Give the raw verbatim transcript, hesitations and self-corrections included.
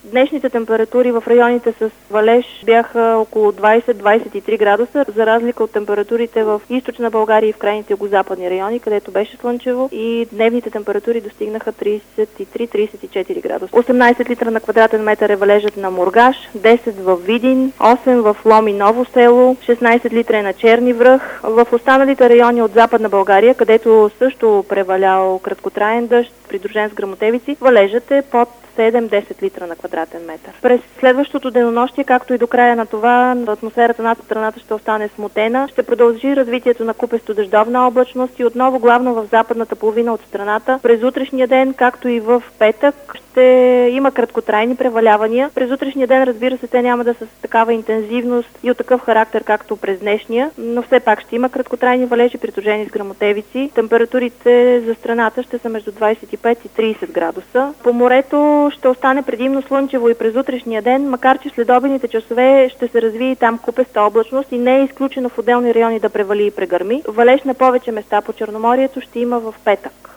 Днешните температури в районите с валеж бяха около двайсет до двайсет и три градуса, за разлика от температурите в източна България и в крайните югозападни райони, където беше слънчево и дневните температури достигнаха трийсет и три до трийсет и четири градуса. осемнайсет литра на квадратен метър е валежът на Мургаш, десет в Видин, осем в Лом и Ново село, шестнайсет литра е на Черни връх. В останалите райони от Западна България, където също превалял краткотраен дъжд, придружен с гръмотевици, валежът е под седем до десет литра на квадратен метър. През следващото денонощие, както и до края на това, атмосферата над страната ще остане смутена. Ще продължи развитието на купесто-дъждовна облачност и отново главно в западната половина от страната. През утрешния ден, както и в петък, ще има краткотрайни превалявания. През утрешния ден, разбира се, те няма да са с такава интензивност и от такъв характер, както през днешния, но все пак ще има краткотрайни валежи, придружени с гръмотевици. Температурите за страната ще са между двайсет и пет и трийсет градуса. По морето ще остане предимно слънчево и през утрешния ден, макар че след обедните часове ще се развие там купеста облачност и не е изключено в отделни райони да превали и прегърми. Валеж на повече места по Черноморието ще има в петък.